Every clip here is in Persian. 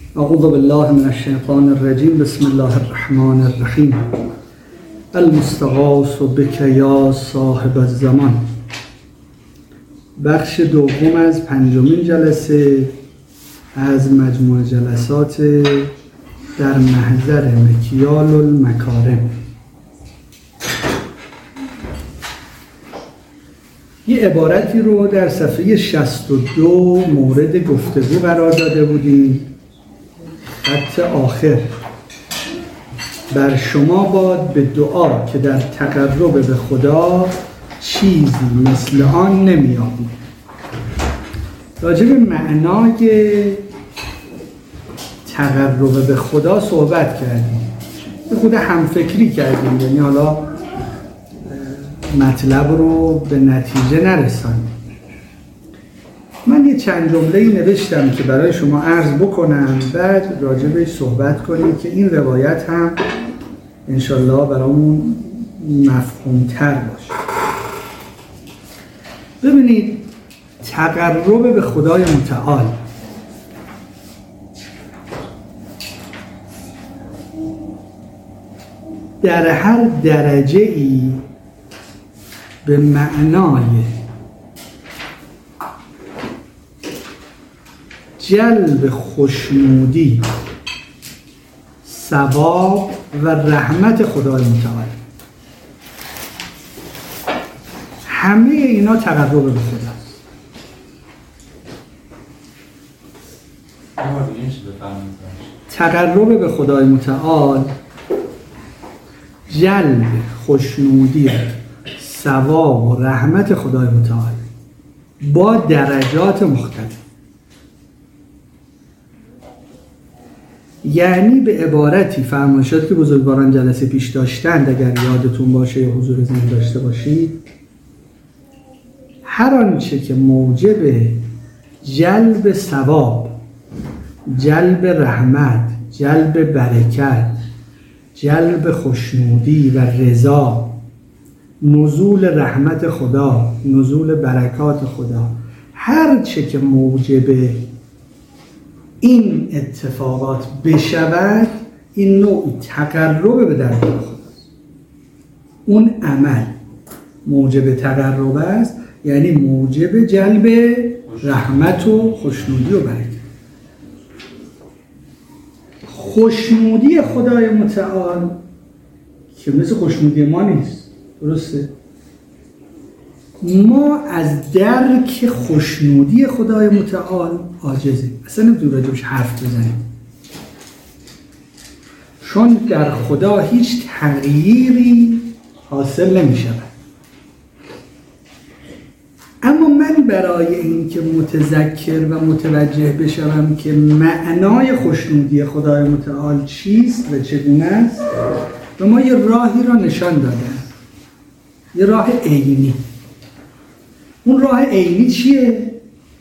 اعوذ بالله من الشیطان الرجیم. بسم الله الرحمن الرحیم. المستغاث بک یا صاحب الزمان. بخش دوم از 5مین جلسه از مجموع جلسات در محضر مکیال المکارم. یه عبارتی رو در صفحه 62 مورد گفتگو قرار داده بودیم. خط آخر: بر شما باد به دعا که در تقرب به خدا چیزی مثل آن نمی‌یابید. راجع به معنای تقرب به خدا صحبت کردیم، به خود همفکری کردیم، یعنی حالا مطلب رو به نتیجه نرسانیم. من یه چند جمله‌ای نوشتم که برای شما عرض بکنم، بعد راجع بهش صحبت کنیم که این روایت هم انشالله برامون مفهوم‌تر باشه. ببینید، تقرب به خدای متعال در هر درجه‌ای به معنای جلب خوشنودی، ثواب و رحمت خدای متعال. همه اینا تقرب به خداست. تقرب به خدای متعال جلب خوشنودی، ثواب و رحمت خدای متعال با درجات مختلف. یعنی به عبارتی فرمایشات که بزرگواران جلسه پیش داشتند، اگر یادتون باشه یا حضور ذهن داشته باشید، هر آنچه که موجب جلب ثواب، جلب رحمت، جلب برکت، جلب خوشنودی و رضا، نزول رحمت خدا، نزول برکات خدا، هر چه که موجب این اتفاقات بشود، این نوع تقرب به درگاه خداست. اون عمل موجب تقرب است، یعنی موجب جلب رحمت و خوشنودی و برکت. خوشنودی خدای متعال که مثل خوشنودی ما نیست، درسته؟ ما از درک خوشنودی خدای متعال عاجزیم، اصلا نمیتونیم راجبش حرف بزنیم، چون در خدا هیچ تغییری حاصل نمی‌شود. اما من برای اینکه متذکر و متوجه بشم که معنای خوشنودی خدای متعال چیست و چگونه است، و ما یه راهی را نشان دادن، یه راه عینی. اون راه عینی چیه؟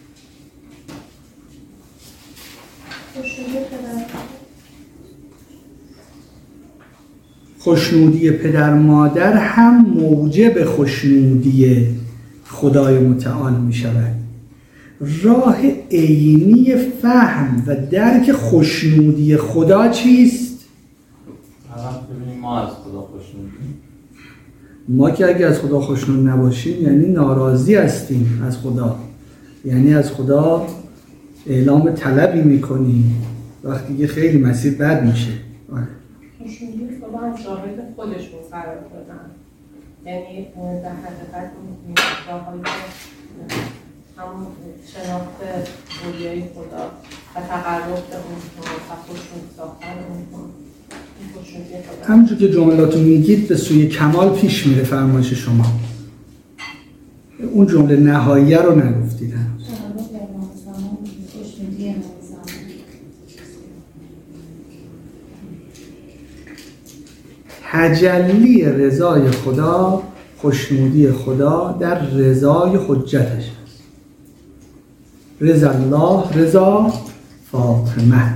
خوشنودی پدر مادر هم موجب خوشنودی خدای متعال می شود. راه عینی فهم و درک خوشنودی خدا چیست؟ ببینیم ما از خدا خوشنودیم. ما که اگه از خدا خوشنود نباشیم یعنی ناراضی هستیم از خدا، یعنی از خدا اعلام طلبی میکنیم وقتی که خیلی مسیر بد میشه. خوشنودی خدا از شاهد خودشون قرار دادن، یعنی در حقیقت این راه‌هایی که همون شناخت اولیای خدا و تقرب به اونها و خوشنود ساختن اونها، همونجور که جملاتو میگید به سوی کمال پیش میره. فرمایش شما اون جمله نهاییه رو نگفتید. تجلی رضای خدا، خوشنودی خدا در رضای حجتش است. رضا الله رضا فاطمه.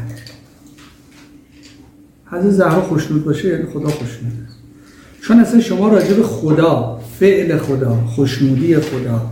حضرت زهرا خوشنود باشه یعنی خدا خوشنود است. چون اصلا شما راجع به خدا، فعل خدا، خوشنودی خدا،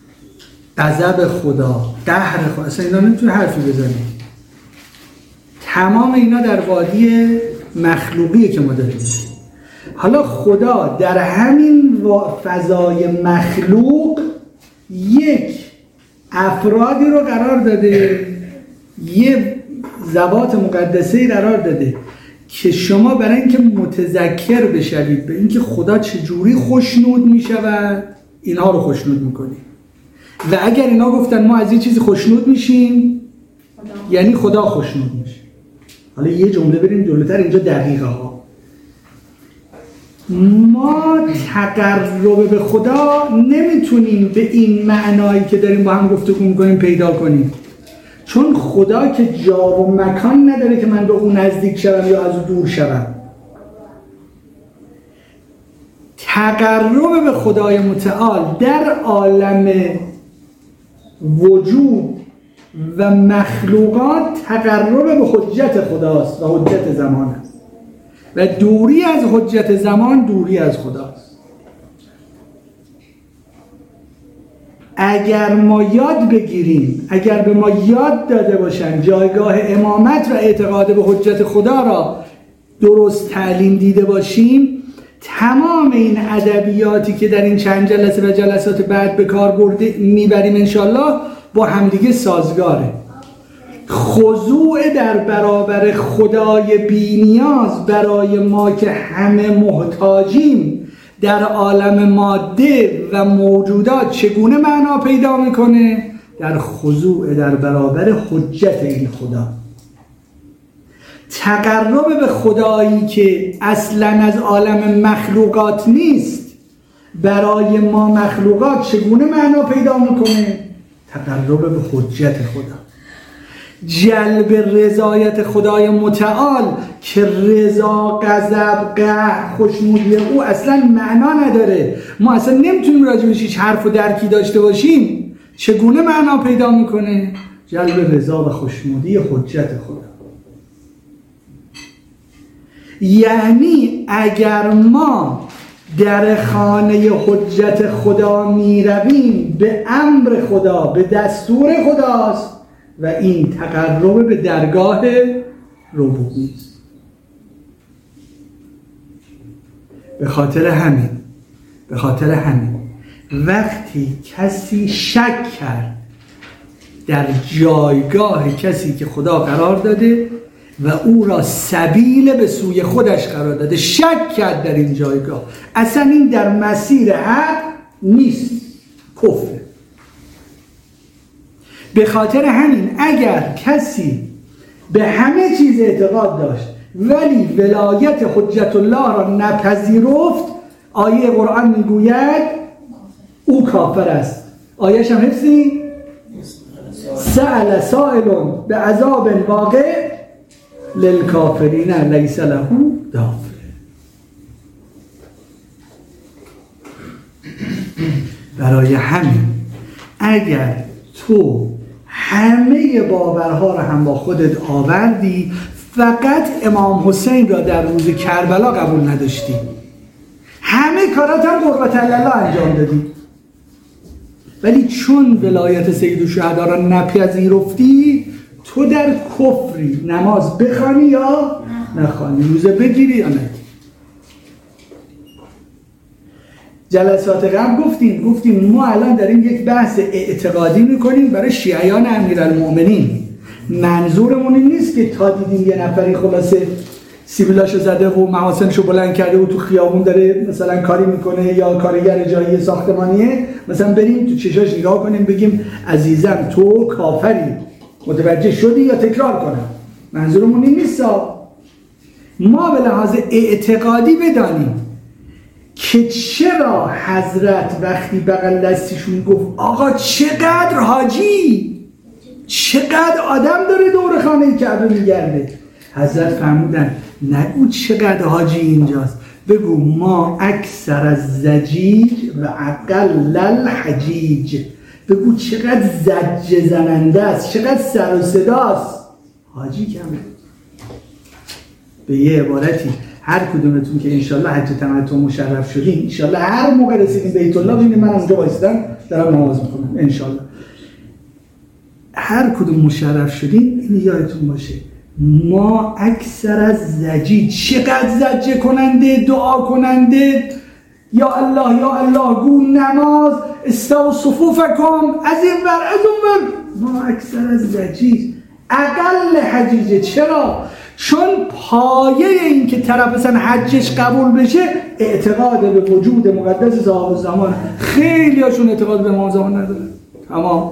غضب خدا، قهر خدا، اصلا اینا نمیتونی حرفی بزنی. تمام اینا در وادی مخلوقیه که ما داریم. حالا خدا در همین فضای مخلوق یک افرادی رو قرار داده، یه ذوات مقدسه‌ای قرار داده که شما برای اینکه متذکر بشوید به اینکه خدا چجوری خوشنود میشود اینها رو خوشنود میکنید. و اگر اینا گفتن ما از یه چیزی خوشنود میشیم یعنی خدا خوشنود میشه. حالا یه جمله بریم جلوتر، اینجا دقیقه ها. ما تقرب به خدا نمیتونیم به این معنایی که داریم با هم گفتگو میکنیم پیدا کنیم، چون خدا که جا و مکان نداره که من به اون نزدیک شوم یا از اون دور شوم. تقرب به خدای متعال در عالم وجود و مخلوقات تقرب به حجت خداست و حجت زمان است و دوری از حجت زمان دوری از خداست. اگر ما یاد بگیریم، اگر به ما یاد داده باشن جایگاه امامت و اعتقاد به حجت خدا را درست تعلیم دیده باشیم، تمام این ادبیاتی که در این چند جلسه و جلسات بعد به کار برده میبریم انشالله با همدیگه سازگاره. خضوع در برابر خدای بی‌نیاز برای ما که همه محتاجیم در عالم ماده و موجودات چگونه معنا پیدا میکنه؟ در خضوع در برابر حجت این خدا. تقرب به خدایی که اصلا از عالم مخلوقات نیست برای ما مخلوقات چگونه معنا پیدا میکنه؟ تقرب به حجت خدا، جلب رضایت خدای متعال که رضا، غضب، قهر، خوشنودی او اصلا معنا نداره. ما اصلا نمیتونیم راجبش هیچ حرف و درکی داشته باشیم. چگونه معنا پیدا میکنه؟ جلب رضا و خوشنودی حجت خدا. یعنی اگر ما در خانه حجت خدا می رویم به امر خدا، به دستور خداست و این تقرب به درگاه ربوبی است. به خاطر همین وقتی کسی شک کرد در جایگاه کسی که خدا قرار داده و او را سبیل به سوی خودش قرار داده، شک کرد در این جایگاه، اصلا این در مسیر حق نیست، کفر. به خاطر همین اگر کسی به همه چیز اعتقاد داشت ولی ولایت حجت الله را نپذیرفت، آیه قرآن میگوید او کافر است. آیهش هم حفظی؟ سأل سائل به عذاب واقع للکافرین لیس له دافع. برای همین اگر تو همه باورها را هم با خودت آوردی، فقط امام حسین را در روز کربلا قبول نداشتی، همه کارات هم قربت الله انجام دادی، ولی چون ولایت سید الشهدا را نپذیرفتی، تو در کفری. نماز بخوانی یا نخوانی، روزه بگیری یا نه. جلسات قبل گفتیم ما الان داریم یک بحث اعتقادی میکنیم برای شیعیان امیرالمؤمنین. منظورمون این نیست که تا دیدیم یه نفری خلاصه سیبیلاشو زده و محاسنشو بلند کرده و تو خیابون داره مثلا کاری میکنه یا کارگر جایی ساختمانیه، مثلا بریم تو چشاش نگاه کنیم بگیم عزیزم تو کافری، متوجه شدی یا تکرار کنم؟ منظورمون این نیست. ما به لحاظ اعتقادی بدانیم که چرا حضرت وقتی بغل دستیشون گفت آقا چقدر حاجی، چقدر آدم داره دور خانه کعبه میگرده، حضرت فرمودن نگو چقدر حاجی اینجاست، بگو ما اکثر از زجیج و اقل الحجیج، بگو چقدر زجه زننده است، چقدر سر و صداست، حاجی کمه. به یه عبارتی هر کدومتون که انشالله حج تمتع مشرف شدین، انشالله هر موقع رسیدین بیت الله ببینید من اونجا وایسادم دارم نماز میکنم، انشالله هر کدوم مشرف شدین این یادتون باشه ما اکثر از زجی، چقدر زجه کننده، دعا کننده، یا الله یا الله گو نماز استو صفوفکم، از این ور از اون ور، ما اکثر از زجی اقل حجیجه. چرا؟ چون پایه این که طرف مثلا حجش قبول بشه اعتقاد به وجود مقدس صاحب الزمان. خیلی هاشون اعتقاد به امام زمان ندارن. تمام.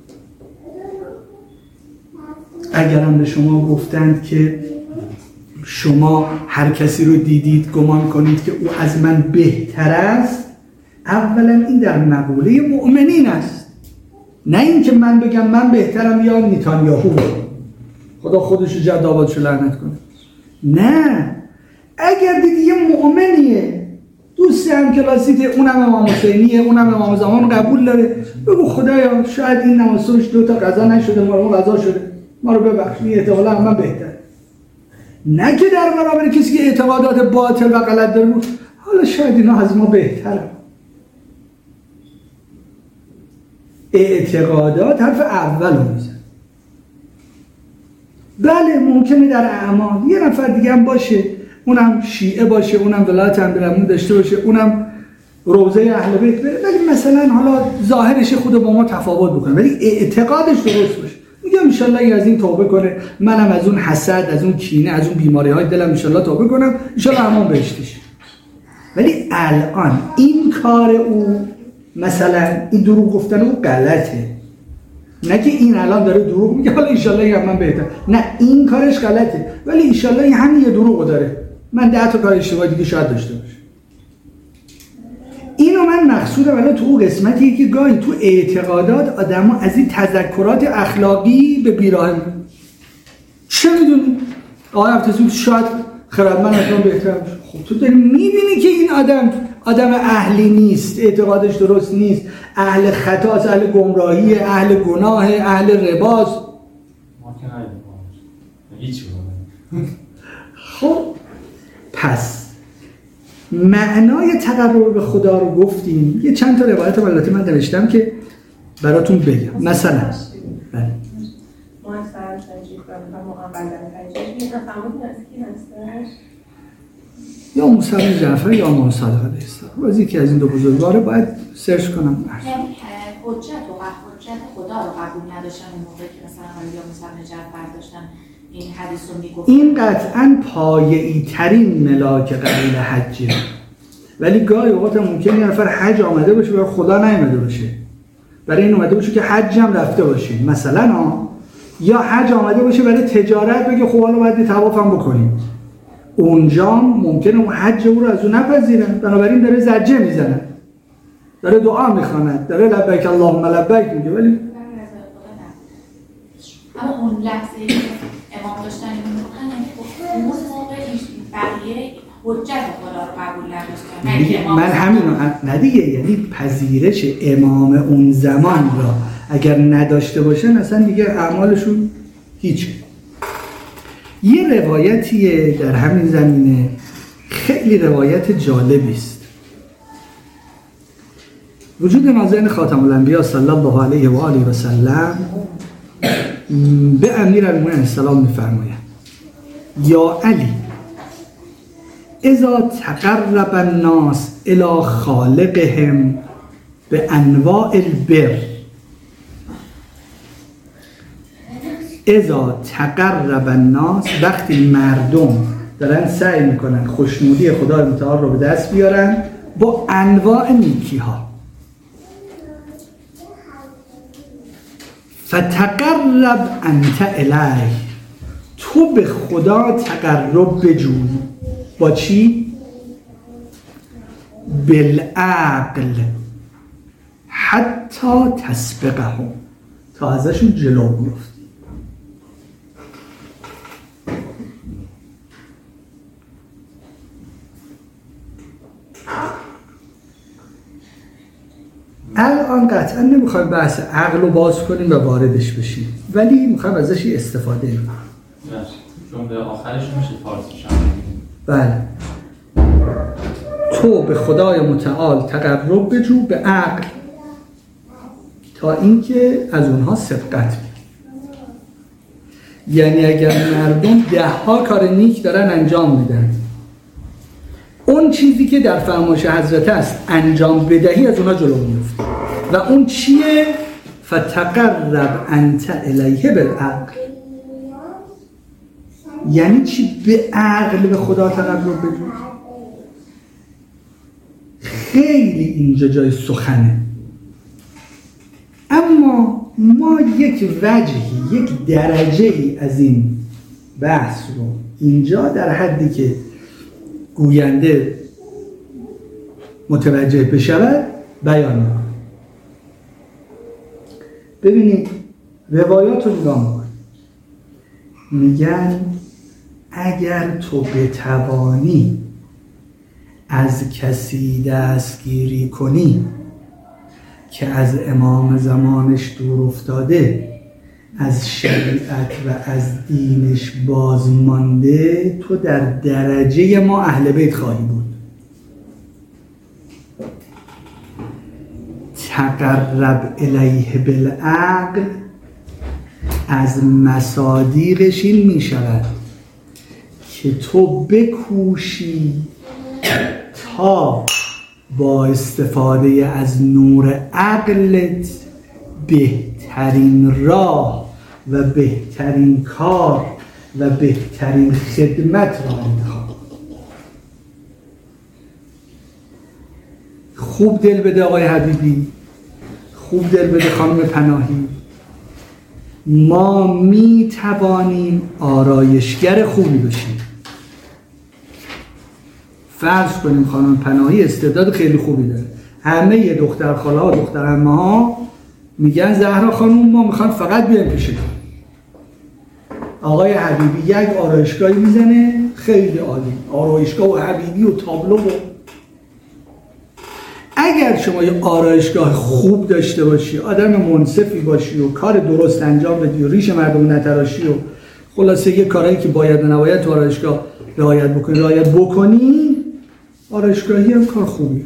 اگرم به شما گفتند که شما هر کسی رو دیدید گمان کنید که او از من بهتر است، اولا این در مقوله مؤمنین است، نه این که من بگم من بهترم یا نیتانیاهو، خدا خودشو جد آبادشو لعنت کنه. نه، اگر دیدی یه مؤمنیه، دوست هم کلاسیته، اونم امام حسینیه، اونم امام زمان قبول داره، بگو خدایا شاید این نمازش 2 تا قضا نشده، ما رو قضا شده، ما رو ببخش، این احتمالا من بهتر. نه که در برابر کسی که اعتقادات باطل و غلط داره حالا شاید اینا از ما بهتره. اعتقادات حرف اول رو میزن. بله ممکنه در اعمال یه نفر دیگه هم باشه، اونم شیعه باشه، اونم ولایت امیرالمومنین داشته باشه، اونم روضه اهل بیت بره، ولی مثلا حالا ظاهرش خود با ما تفاوت بکنه ولی اعتقادش درست باشه. میگم ان شاء الله از این توبه کنه، منم از اون حسد، از اون کینه، از اون بیماری‌های دلم ان شاء الله توبه کنم، ان شاء الله امان بهشتش. ولی الان این کار او، مثلا این دروغ گفتن او غلطه، نه که این الان داره دروغ میگه حالا ان شاء الله من بهتر، نه این کارش غلطه ولی ان شاء الله همین یه دروغو داره، من 10 تا کار اشتباه دیگه شاید داشته باشه. اینو من مقصودم الان تو اون قسمتیه که گاهی تو اعتقادات آدم‌ها از این تذکرات اخلاقی به بیراهه میرن. چه میدونی؟ آقای ابتسامی شاید خردمند از من بهتر باشه. خب تو داری میبینی که این آدم اهلی نیست، اعتقادش درست نیست، اهل خطاست، اهل گمراهی، اهل گناه، اهل رباست. ما که نهیدیم هیچ خب پس معنای تقرب به خدا رو گفتیم. یه چند تا روایت البته من نوشتم که براتون بگم. مثلا بله ما اکثر تجریب و مقابلن تجریب نفهمون از کی هستش؟ یا موسی جعفر یا امام صادق علیه السلام. بازی که از این دو بزرگواره باید سرچ کنم. حجت خدا رو قبول نداشتن اون موقع که مثلا یا موسی جعفر داشتن این حدیث رو میگفتن. این قطعاً پایه‌ای ترین ملاک قبول حجه، ولی گاهی اوقات ممکنه یه نفر حج آمده باشه برای خدا نیامده باشه، برای این اومده باشه که حج هم رفته باشه مثلا یا حج آمده باشه برای تجارت، بگه خب حالا باید طواف هم بکنیم. اونجا ممکنه اون حج او رو از اون نپذیرن، بنابراین داره زجه میزنه، داره دعا میخواند، داره لبیک اللهم لبیک میگه، ولی اما اون لحظه که امام داشتن میگفتن اون موقع بقیه حجت خدا رو قبول نداشتن. من همینو ندیگه، یعنی پذیرش امام اون زمان را اگر نداشته باشن اصلا دیگه اعمالشون هیچ. یه روایتیه در همین زمینه، خیلی روایت جالبی است. وجود نازنین خاتم الانبیا صلی الله علیه و آله و سلم به امیرالمومنین السلام می‌فرماید یا علی اذا تقرب الناس الی خالقهم به انواع البر، اذا تقرب الناس، وقتی مردم دارن سعی میکنن خوشنودی خدای متعال رو به دست بیارن با انواع نیکی ها، فتقرب انت الیه، تو به خدا تقرب بجوی. با چی؟ بالعقل حتی تسبقهم، تا ازشون جلو بیفتی. الان قطعا نمیخوایم بحث عقل رو باز کنیم و واردش بشیم، ولی میخوایم ازش استفاده کنیم. جمله آخرش میشه فارسی شما. بله، تو به خدای متعال تقرب بجو به عقل تا اینکه از اونها سبقت بگیری. یعنی اگر مردم 10 کار نیک دارن انجام میدن، اون چیزی که در فرمایش حضرت است انجام بدهی از اونها جلو میفته. و اون چیه؟ فتقرب انت الیه بالعقل. یعنی چی به عقل به خدا تقرب بجو؟ خیلی اینجا جای سخنه، اما ما یک وجهی، یک درجه‌ای از این بحث رو اینجا در حدی که گوینده متوجه بشود بیان می‌کنم. ببینید روایات رو نگاه می‌کنید، میگن اگر تو بتوانی از کسی دستگیری کنی که از امام زمانش دور افتاده، از شریعت و از دینش بازمانده، تو در درجه ما اهل بیت خواهی بود. تقرب الیه بالعقل از مصادیقش این می شود که تو بکوشی تا با استفاده از نور عقلت بهترین راه و بهترین کار و بهترین خدمت را انتخاب. خوب دل بده آقای حبیبی، خوب دل بده خانم پناهی. ما می توانیم آرایشگر خوبی بشیم. فرض کنیم خانم پناهی استعداد خیلی خوبی داره، همه دختر خاله ها دختر عمه ها میگن زهرا خانم ما میخوان فقط بیایم پیش تو. آقای حبیبی یک آرایشگاهی میزنه خیلی عالی، آرایشگاه و حبیبی و تابلو. و اگر شما یه آرایشگاه خوب داشته باشی، آدم منصفی باشی و کار درست انجام بدی و ریش مردم نتراشی و خلاصه یه کارهایی که باید و نباید تو آرایشگاه رعایت بکنی، آرایشگاهی هم کار خوبی.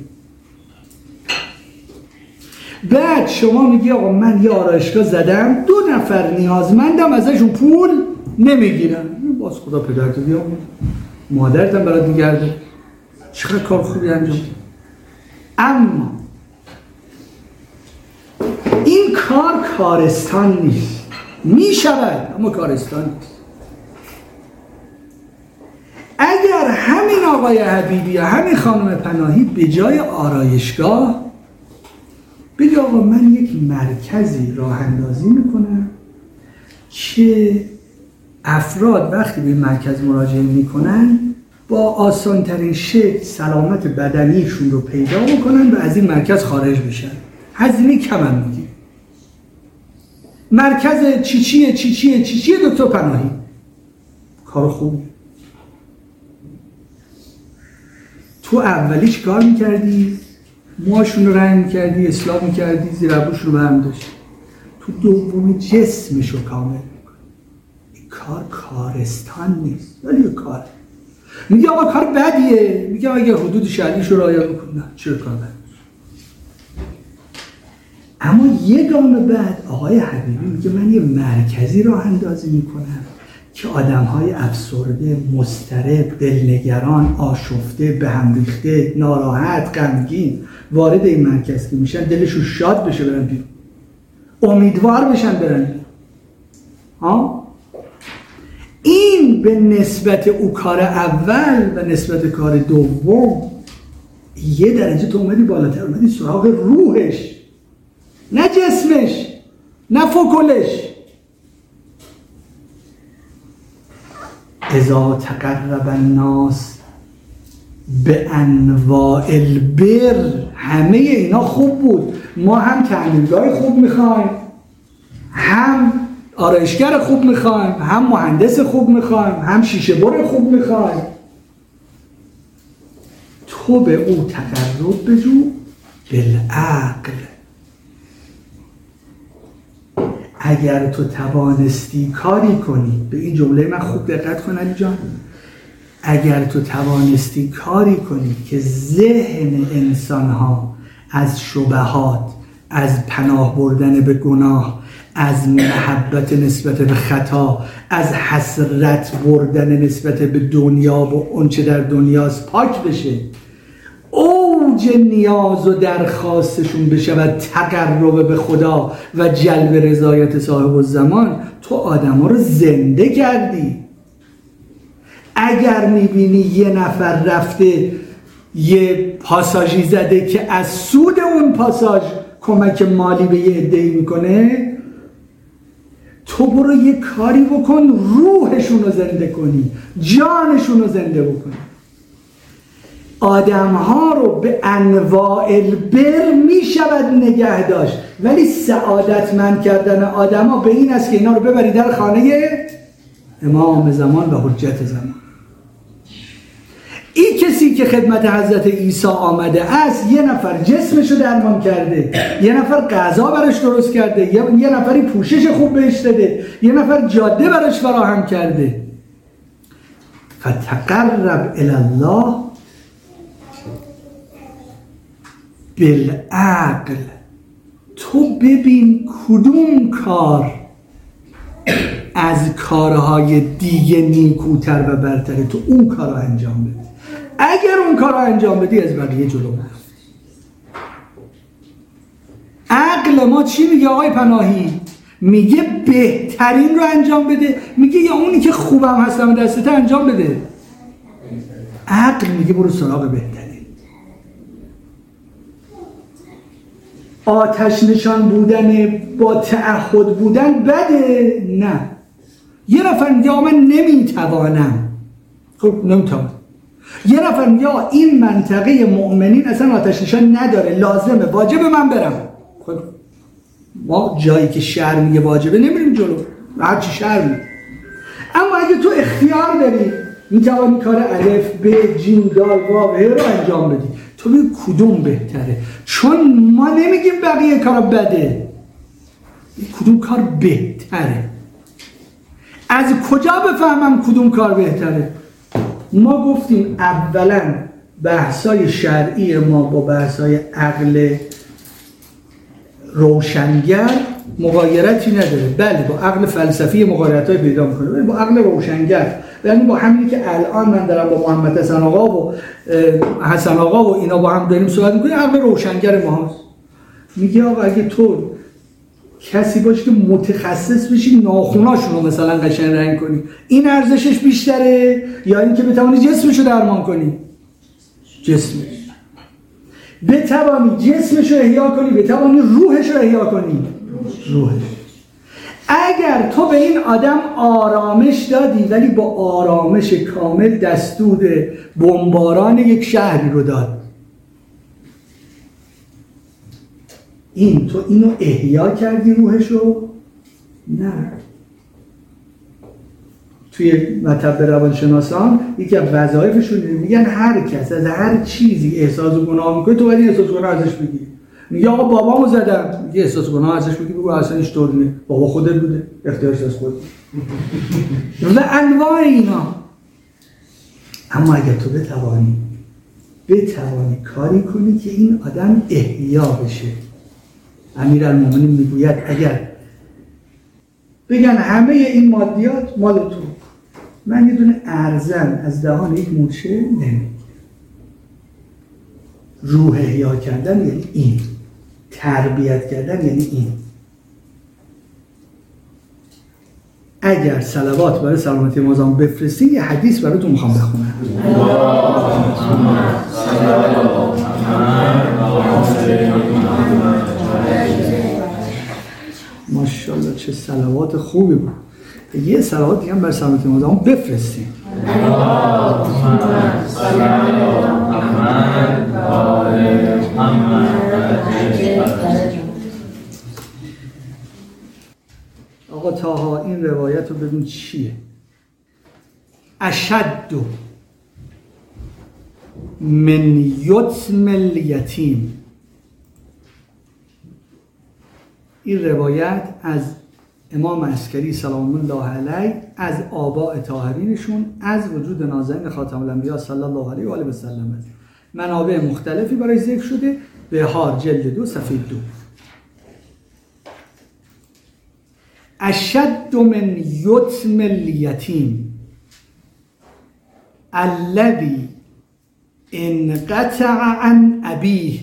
بعد شما میگی آقا من یه آرایشگاه زدم، 2 نفر نیازمندم ازشون پول نمیگیرم، باز خدا پدرتو بیامون مادرتم برات میگرده، چقدر کار خوبی انجام. اما این کار کارستان نیست، میشود اما کارستان نیست. اگر همین آقای حبیبی یا همین خانم پناهی به جای آرایشگاه بگه آقا من یک مرکزی راه اندازی میکنم که افراد وقتی به مرکز مراجعه میکنن با آسان ترین شکل سلامت بدنیشون رو پیدا بکنن و از این مرکز خارج بشن، هزینه کم هم میگیره. مرکز چیچیه دکتر پناهی، کار خوبی. تو اولی چی کار میکردی؟ موهاشون رو رنگ میکردی، اصلاح میکردی، زیر ابروش رو برمی داشتی. تو دومی جسمش رو کامل میکنی. این کار کارستان نیست، ولی یه کار. میگه آقا کار بدیه، میگه اگه حدود شرعیش رو رعایت بکنی، نه چرا کار بد؟ اما یه گام بعد آقای حبیبی میگه من یه مرکزی راه اندازی میکنم که آدم‌های افسرده، مضطرب، دلنگران، آشفته، به هم ریخته، ناراحت، غمگین وارد این مرکز که میشن دلشون شاد بشه برن بیرون، امیدوار بشن برن بیرون. این به نسبت او کار اول و نسبت کار دوم یه درجه تو اومدی بالاتر، اومدی سراغ روحش، نه جسمش، نه فکلش. اذا تقرب الناس به انواع البر، همه اینا خوب بود. ما هم تعمیرگاه خوب میخوایم، هم آرایشگر خوب میخوایم، هم مهندس خوب میخوایم، هم شیشه بر خوب میخوایم. تو به او تقرب بجو بالعقل. اگر تو توانستی کاری کنی، به این جمله من خوب دقت کن علی جان، اگر تو توانستی کاری کنی که ذهن انسانها از شبهات، از پناه بردن به گناه، از محبت نسبت به خطا، از حسرت بردن نسبت به دنیا و اونچه در دنیاست پاک بشه، اوج نیاز و درخواستشون بشه و تقرب به خدا و جلب رضایت صاحب الزمان، تو آدم ها رو زنده کردی. اگر میبینی یه نفر رفته یه پاساژی زده که از سود اون پاساژ کمک مالی به یه عده‌ای میکنه، تو برو یه کاری بکن روحشون رو زنده کنی، جانشون رو زنده بکنی. آدم ها رو به انواع البر می شود نگه داشت، ولی سعادتمند کردن آدم ها به این است که اینا رو ببری در خانه امام زمان و حجت زمان. این کسی که خدمت حضرت عیسی آمده است، یه نفر جسمشو درمان کرده، یه نفر غذا براش درست کرده، یه نفری پوشش خوب بهش داده، یه نفر جاده براش فراهم کرده. فتقرب الی الله بالعقل. تو ببین کدوم کار از کارهای دیگه نیکوتر و برتره، تو اون کارها انجام بده. اگر اون کارها انجام بدی از بقیه جلو رفتی. عقل ما چی میگه آقای پناهی؟ میگه بهترین رو انجام بده، میگه یا اونی که خوبم هستم دستت انجام بده. عقل میگه برو سراغ بهترین. آتش نشان بودن با تعهد بودن بده؟ نه. یه نفر میگه من نمیتوانم، خب نمیتوانم. یه نفر میگه این منطقه مؤمنین اصلا آتش نشان نداره، لازمه، واجبه من برم. خب ما جایی که شرع میگه واجبه نمیریم جلو، هرچی شرع میگه. اما اگه تو اختیار داری میتوانی کار الف ب جیم دال واو رو انجام بدی، تو بگی کدوم بهتره، چون ما نمیگیم بقیه کار بده، کدوم کار بهتره. از کجا بفهمم کدوم کار بهتره؟ ما گفتیم اولا بحثای شرعی ما با بحثای عقل روشنگر مغایرتی نداره. بله با عقل فلسفی مغایرت‌های پیدا می‌کنه، ولی با عقل روشنگر، یعنی با همینی که الان من دارم با محمد حسن آقا و اینا با هم داریم صحبت می‌کنیم، عقل روشنگر ماست. میگه آقا اگه تو کسی باشی که متخصص بشی ناخوناشون رو مثلا قشنگ رنگ کنی، این ارزشش بیشتره یا اینکه بتوانی جسمش رو درمان کنی؟ جسمش. بتوانی جسمش رو احیا کنی، بتوانی روحش رو احیا کنی، روحش. اگر تو به این آدم آرامش دادی ولی با آرامش کامل دستور بمباران یک شهری رو داد، تو اینو احیا کردی روحشو؟ نه. توی مطب روانشناسان یکی از وظایفشون میگن هر کس از هر چیزی احساس گناه میکنه تو باید احساس گناه ازش بگی. میگه آقا بابامو زدم، میگه احساس گناه ازش بگی، بگو اصلا هیچ طور نیست، بابا خودت بوده، اختیارش از خودت. و انواع اینا. اما اگر تو بتوانی کاری کنی که این آدم احیا بشه. امیرالمومنین میگوید اگر بگن همه این مادیات مال تو، من یه دونه ارزن از دهان یک مورچه نمیگیرم. روح احیا کردن یعنی این، تربیت کردن یعنی این. اگر صلوات برای سلامتی مازام بفرستی یه حدیث براتون میخوام بخونم. ماشاءالله چه صلوات خوبی بود. یه صلوات دیگه هم برای سلامتی مازام بفرستیم. آقا طاها این روایت رو ببین چیه. اشد من یتم الیتیم. این روایت از امام عسکری سلام الله علیه، از آباء طاهرینشون، از وجود نازنین خاتم الانبیا صلی الله علیه و آله و سلم است. منابع مختلفی برای ذکر شده. بهار جلد 2 صفحه 2. اشد من یتم الیتیم الذی انقطع عن ابیه.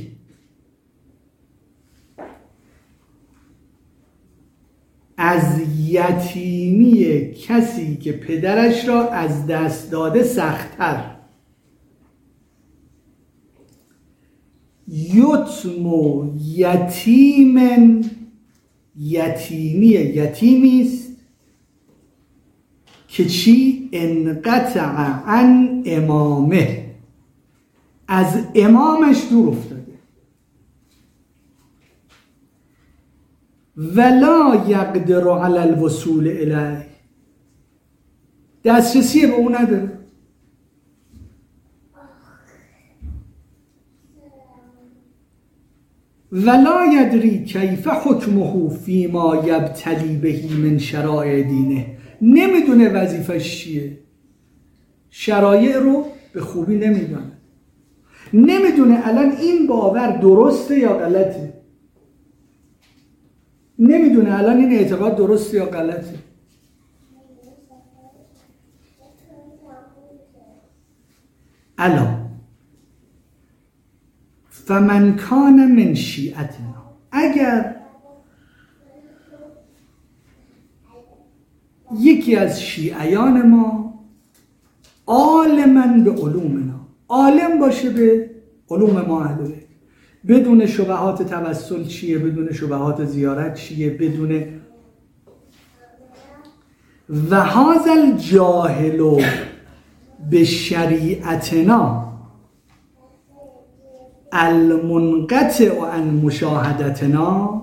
از یتیمی کسی که پدرش را از دست داده سخت‌تر. یتم یتیم، یتیمی است که چی؟ انقطع عن امامه، از امامش دور افتاده. ولا یقدر علی الوصول الیه، دسترسی به اون نداره. ولا یدری کیف حکمه فیما یبتلی بهی من شرایع دینه، نمیدونه وظیفش چیه، شرایع رو به خوبی نمیدونه، نمیدونه الان این باور درسته یا غلطه، نمیدونه الان این اعتقاد درسته یا غلطه. الا فمن کان من شیعتنا، اگر یکی از شیعیان ما عالماً به علومنا، عالم باشه به علوم ما اهل بیت، بدون شبهات توسل چیه، بدون شبهات زیارت چیه، بدون و هذا الجاهل به شریعتنا المنقطع عن مشاهدتنا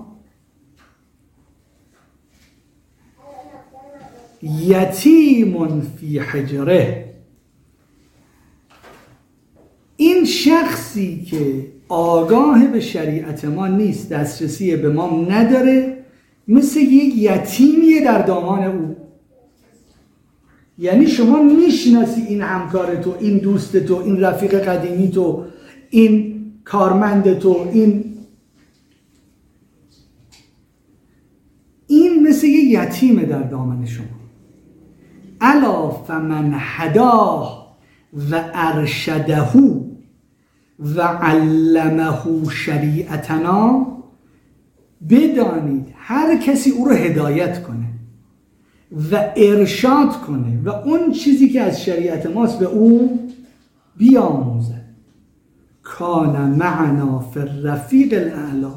یتیم فی حجره. این شخصی که آگاه به شریعت ما نیست، دسترسی به ما نداره، مثل یک یتیمیه در دامان او. یعنی شما میشناسی این همکار تو، این دوست تو، این رفیق قدیمی تو، این کارمند تو، این مثل یک یتیمه در دامن شما. الا فمن هداه و ارشده و علمه شریعتنا، بدانید هر کسی او رو هدایت کنه و ارشاد کنه و اون چیزی که از شریعت ماست به او بیاموزد، کان معنا فی الرفیق الاعلی،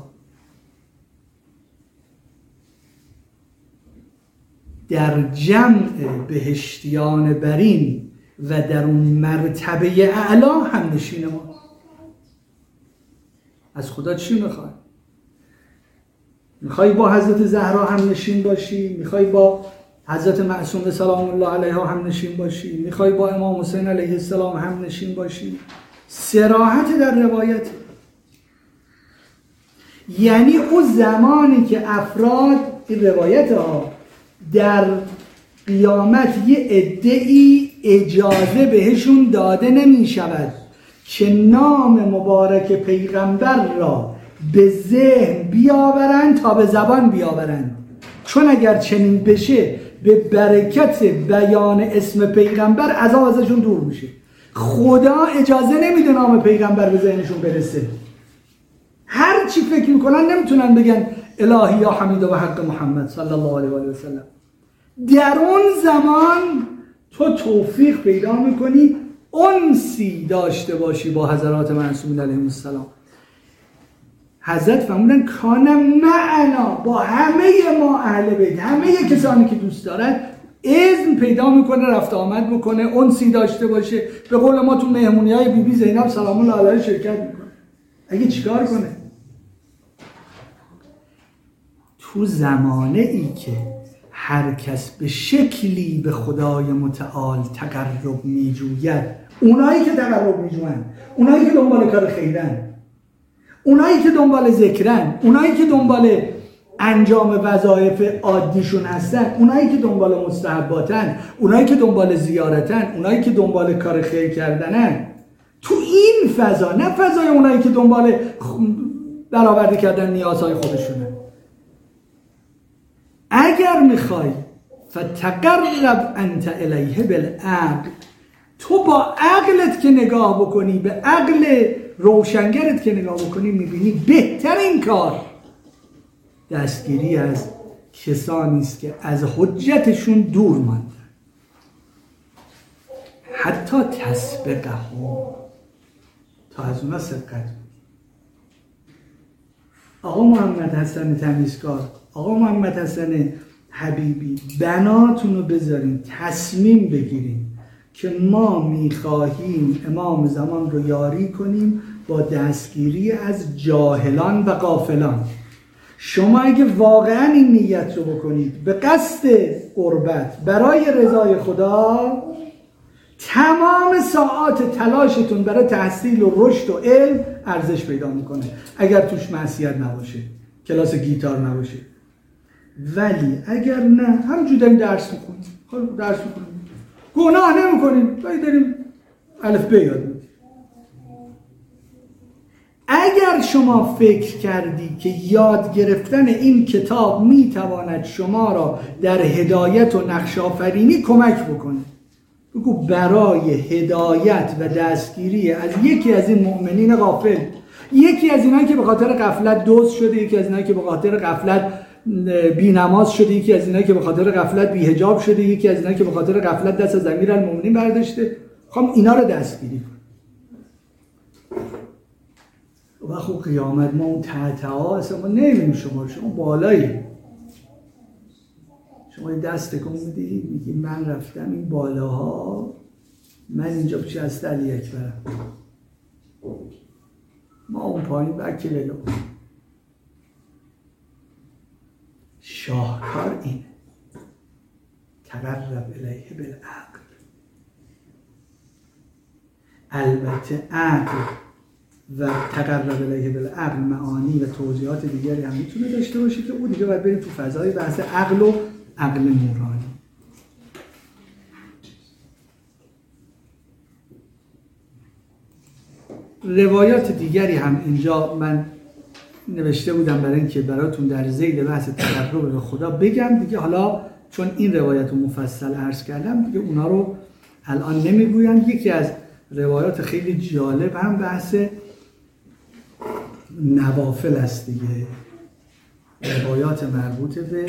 در جمع بهشتیان برین و در اون مرتبه اعلی هم نشین ما. از خدا چی میخوای؟ میخوای با حضرت زهرا هم نشین باشی؟ میخوای با حضرت معصومه سلام الله علیها هم نشین باشی؟ میخوای با امام حسین علیه السلام هم نشین باشی؟ صراحت در روایت، یعنی اون زمانی که افراد، این روایت ها، در قیامت یه عده‌ای اجازه بهشون داده نمی شود که نام مبارک پیغمبر را به ذهن بیاورند تا به زبان بیاورند، چون اگر چنین بشه به برکت بیان اسم پیغمبر عذاب ازشون دور میشه. خدا اجازه نمیده نام پیغمبر به ذهنشون برسه. هر چی فکر میکنن نمیتونن بگن الهی یا حمید و حق محمد صلی الله علیه و سلم. در اون زمان تو توفیق پیدا میکنی انسی داشته باشی با حضرات معصومین علیهم السلام. حضرت فرمودن کان معنا، با همه ما اهل بیت، همه کسانی که دوست دارن اذن پیدا میکنه رفت آمد میکنه، انسی داشته باشه. به قول ما تو مهمونی های بی بی زینب سلام الله علیها شرکت میکنه. اگه چیکار کنه؟ تو زمانه ای که هر کس به شکلی به خدای متعال تقرب میجوید، اونایی که تقرب میجوین، اونایی که دنبال کار خیرن، اونایی که دنبال ذکرن، اونایی که دنبال انجام وظایف عادیشون هستن، اونایی که دنبال مستحباتن، اونایی که دنبال زیارتن، اونایی که دنبال کار خیر کردنن، تو این فضا، نه فضای اونایی که دنبال برآورده کردن نیازهای خودشونن. اگر میخوای فتقرب انت الیه بالعقل، تو با عقلت که نگاه بکنی، به عقل روشنگرت که نگاه بکنی، میبینی بهترین کار دستگیری از کسانی است که از حجتشون دور ماندن. حتی تسبقه ها، تا از اونا سبقت. آقا محمد حسن تمیزکار، آقا محمد حسن حبیبی، بناتون رو بذارین تصمیم بگیرین که ما میخواهیم امام زمان رو یاری کنیم با دستگیری از جاهلان و غافلان. شما اگه واقعا این نیت رو بکنید به قصد قربت برای رضای خدا، تمام ساعات تلاشتون برای تحصیل و رشد و علم ارزش پیدا میکنه، اگر توش معصیت نباشه، کلاس گیتار نباشه. ولی اگر نه، همجور داریم درس میکنیم، درس میکنیم، گناه نمیکنیم، باید داریم الف ب یاد میکنیم. اگر شما فکر کردی که یاد گرفتن این کتاب میتواند شما را در هدایت و نقش آفرینی کمک بکنه، بگو برای هدایت و دستگیری از یکی از این مؤمنین غافل، یکی از اینایی که به خاطر غفلت دزد شده، یکی از اینایی که به خاطر غفلت بی نماز شده، یکی از اینایی که به خاطر غفلت بی حجاب شده، یکی از اینایی که به خاطر غفلت دست از امیرالمومنین برداشته، خواهم اینا رو دستگیری کن. و خب قیامت ما اون تحتها اصلا ما نمیدیم، شما بالایی، شما این دست کن میدی میگی من رفتم این بالاها، من اینجا پیش از علی اکبرم، ما اون پایین بکللو. شاهکار اینه، تقرب الیه بالعقل. البته عقل و تقرب الیه بالعقل معانی و توضیحات دیگری هم میتونه داشته باشه که او دیگه باید بریم تو فضای بحث عقل و عقل نورانی. روایات دیگری هم اینجا من نوشته بودم برای اینکه براتون در ذیل بحث تقرب به خدا بگم دیگه. حالا چون این روایت رو مفصل عرض کردم دیگه اونا رو الان نمیگویم. یکی از روایات خیلی جالب هم بحث نوافل است دیگه، روایات مربوط به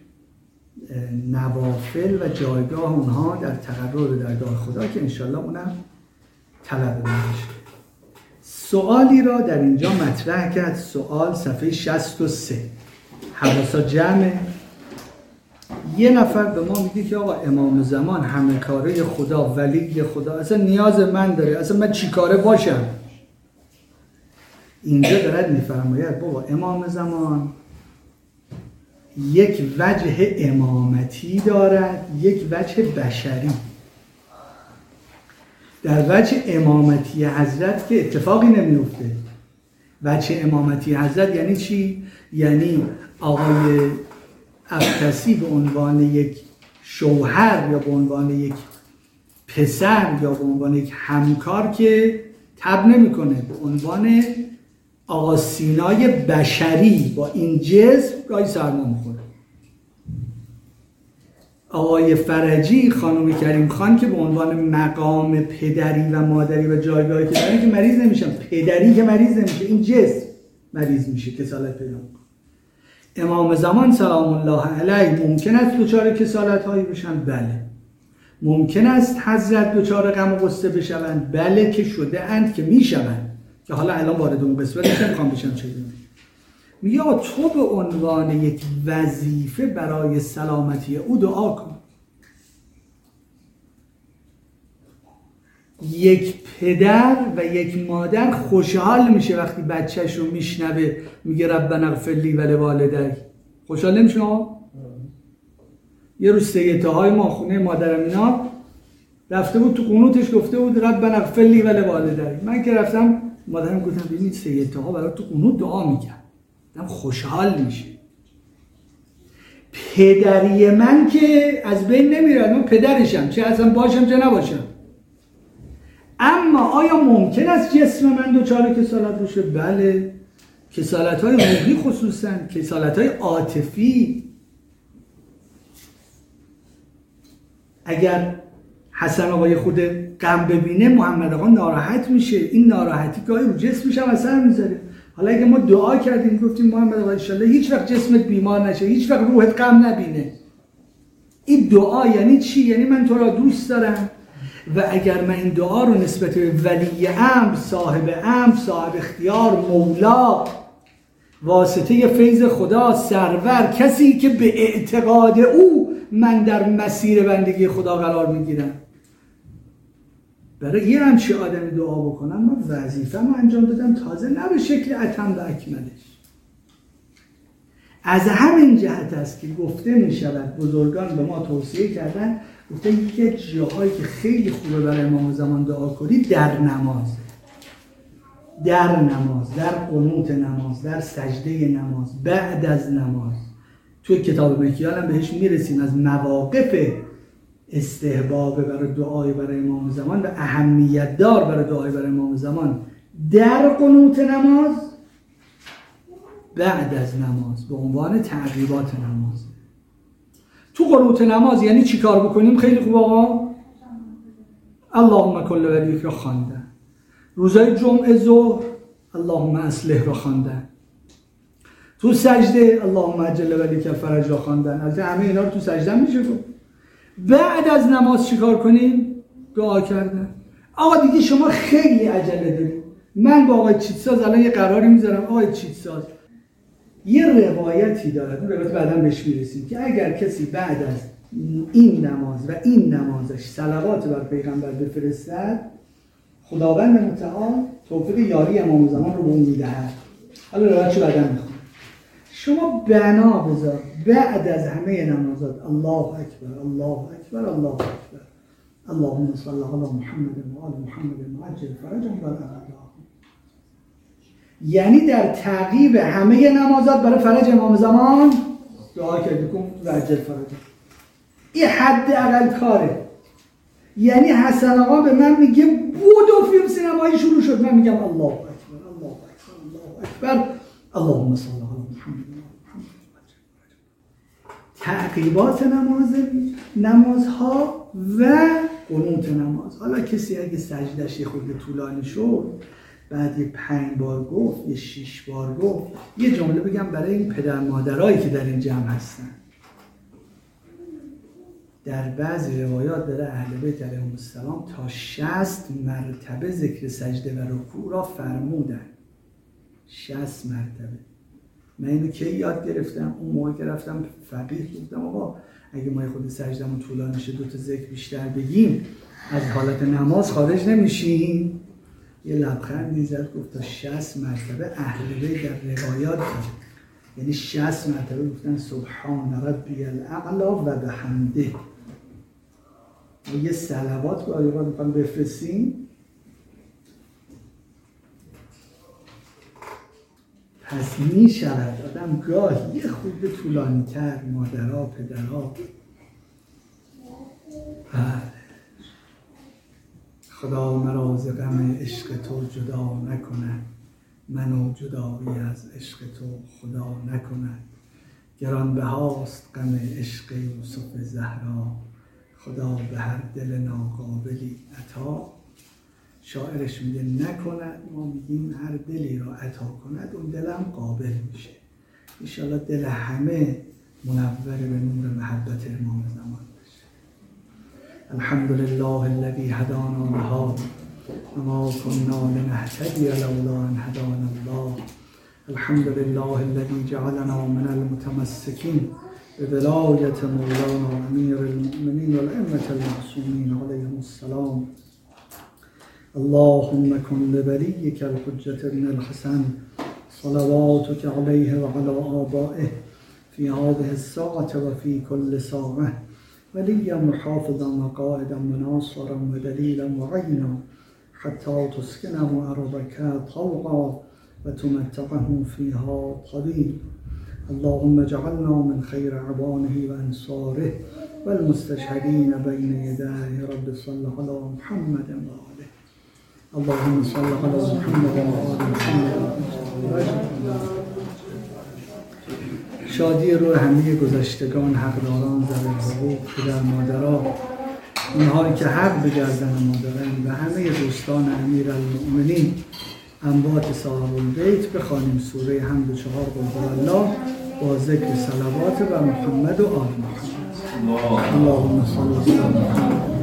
نوافل و جایگاه اونها در تقرب به درگاه خدا که انشالله اونم طلب میشه. سوالی را در اینجا مطرح کرد، سوال صفحه 63. حواسا جمعه. یه نفر به ما میگه که آقا امام زمان همه کاره خدا، ولی خدا، اصلا نیاز من داره، اصلا من چی کاره باشم؟ اینجا دارد میفرماید بابا امام زمان یک وجه امامتی دارد، یک وجه بشری. در وجه امامتی حضرت که اتفاقی نمیفته. وجه امامتی حضرت یعنی چی؟ یعنی آقای ابتسی به عنوان یک شوهر یا به عنوان یک پسر یا به عنوان یک همکار که تب نمیکنه، به عنوان آقا سینای بشری با این جسم گاهی سرما میخوره. آقای فرجی، خانم کریم خان که به عنوان مقام پدری و مادری و جایگاهی که داره که مریض نمیشن، پدری که مریض نمیشه، این جسم مریض میشه، کسالت پیدا میکنه. امام زمان سلام الله علیه ممکن است دچار کسالت هایی بشن؟ بله. ممکن است حضرت دچار غم و غصه بشوند؟ بله که شده اند، که میشوند، که حالا الان وارد اون قسمت نمیخوام بشم چه دونه. میگه تو به عنوان یک وظیفه برای سلامتی او دعا کن. یک پدر و یک مادر خوشحال میشه وقتی بچهش رو میشنوه میگه ربنا اغفر لی و لوالدی. خوشحال نمیشه؟ یه روز سیدتهای ما خونه مادرم اینا رفته بود تو قنوتش گفته بود ربنا اغفر لی و لوالدی. من که رفتم مادرم گفتم ببینید سیدتها برای تو قنوت دعا میکنن، دم خوشحال میشه. پدری من که از بین نمیره، من پدرشم، چه اصلا باشم چه نباشم. اما آیا ممکن است جسم من دچار کسالت بشه؟ بله. کسالت های روحی خصوصا، کسالت های عاطفی، اگر حسن آقای خود غم ببینه محمد آقا ناراحت میشه، این ناراحتی گاهی رو جسمش هم اثر میذاره. حالا اگه ما دعا کردیم گفتیم محمد آقا انشالله هیچ وقت جسمت بیمار نشه، هیچ وقت روحت غم نبینه، این دعا یعنی چی؟ یعنی من تو را دوست دارم و اگر من این دعا رو نسبت به ولی امر، صاحب اختیار، مولا، واسطه فیض خدا، سرور، کسی که به اعتقاد او من در مسیر بندگی خدا قرار میگیرم، برای یه همچی آدمی دعا بکنم، من وظیفه‌مو انجام دادم، تازه نه به شکل اتم و اکملش. از همین جهت است که گفته می شود، بزرگان به ما توصیه کردن، گفته یکی جاهایی که خیلی خوبه برای امام زمان دعا کنید در نماز، در قنوت نماز، در سجده نماز، بعد از نماز. توی کتاب مکیال هم بهش میرسیم، از مواقف استحباب برای دعای برای امام زمان و اهمیت دار برای دعای برای امام زمان در قنوت نماز، بعد از نماز، به عنوان تعقیبات نماز. تو قنوت نماز یعنی چی کار بکنیم؟ خیلی خوب آقا، اللهم کل ولیک را خواندن، روزای جمعه ظهر اللهم اصلح را خواندن، تو سجده اللهم عجل ولیک الفرج را خواندن. از همه اینا رو تو سجده میشه گفت. بعد از نماز چی کار کنیم؟ دعا کردن. آقا دیگه شما خیلی عجله دارید، من با آقای چیتساز الان یه قراری میذارم. آقای چیتساز یه روایتی دارد، اون روایت بعداً بهش میرسیم، که اگر کسی بعد از این نماز و این نمازش صلوات بر پیغمبر بفرستد، خداوند متعال توفیق یاری امام زمان رو به اون میدهد. حالا روایتشو بعداً میخونم. شما بنا بذار بعد از همه نمازات الله اکبر الله اکبر الله اکبر اللهم صل علی محمد و آل محمد عجل فرجهم و الأبرار. یعنی در تعقیب همه نمازات برای فرج امام زمان دعا کردی کن و عجل فرجهم. این حد اقل کاره. یعنی حسن آقا به من میگه بودو فیلم سینمایی شروع شد، من میگم الله اکبر الله اکبر الله اکبر اللهم صل علی محمد. تعقیبات نمازها و قنوت نماز. حالا کسی اگه سجدش یه خورده طولانی شد، بعد یه 5 بار گفت، یه 6 بار گفت، یه جمله بگم برای این پدر مادرایی که در این جمع هستن. در بعضی روایات داره اهل بیت علیهم السلام تا 60 مرتبه ذکر سجده و رکوع را فرمودن. 60 مرتبه. من اینو کی یاد گرفتم؟ اون موقع که رفتم فقیه گفتم آقا اگه ما خود سجدمون طولانی شه 2 تا ذکر بیشتر بگیم از حالت نماز خارج نمیشیم؟ یه لبخندی زد گفت تا 60 مرتبه اهل بیت در روایات داره، یعنی 60 مرتبه گفتن سبحان ربی الاعلی و بحمده. و یه صلوات که آیقات میخوام بفرستیم. پس می شود آدم گاهی یه خورده طولانی تر، مادرها، پدرها، خدا مرا ز غم عشق تو جدا نکند، منو جدایی از عشق تو خدا نکند. گرانبهاست غم عشق یوسف زهرا، خدا به هر دل ناقابلی عطا. شاعرش میگه نکند، ما میگیم هر دلی را عطا کند، اون دلم قابل میشه. انشاءالله دل همه منور به نور محبت امام زمان بشه. الحمدلله الذی هدانا لهذا و ما كنا لنهتدی لولا ان هدانا الله. الحمدلله الذی جعلنا من المتمسکین بولایت مولانا امیر المؤمنین والائمة المعصومین علیهم السلام. اللهم كن لوليك الحجة بن الحسن صلواتك عليه وعلى آبائه في هذه الساعة وفي كل ساعة وليا محافظا وقائدا وناصرا ودليلا وعينا حتى تسكنه أرضك طوعا وتمتعه فيها طويل. اللهم اجعلنا من خير عوانه وأنصاره والمستشهدين بين يديه. رب صل على محمد وآله. اللهم صل على محمد وآل محمد. شادی روح همه گذشتگان، حقداران، ذوی الحقوق، پدر مادرها، اونهایی که حق به گردن ما دارن و همه دوستان امیرالمؤمنین اموات صاحب البیت بخوانیم سوره حمد 4 قل الله با ذکر صلوات و محمد و آل محمد. اللهم صل و سلم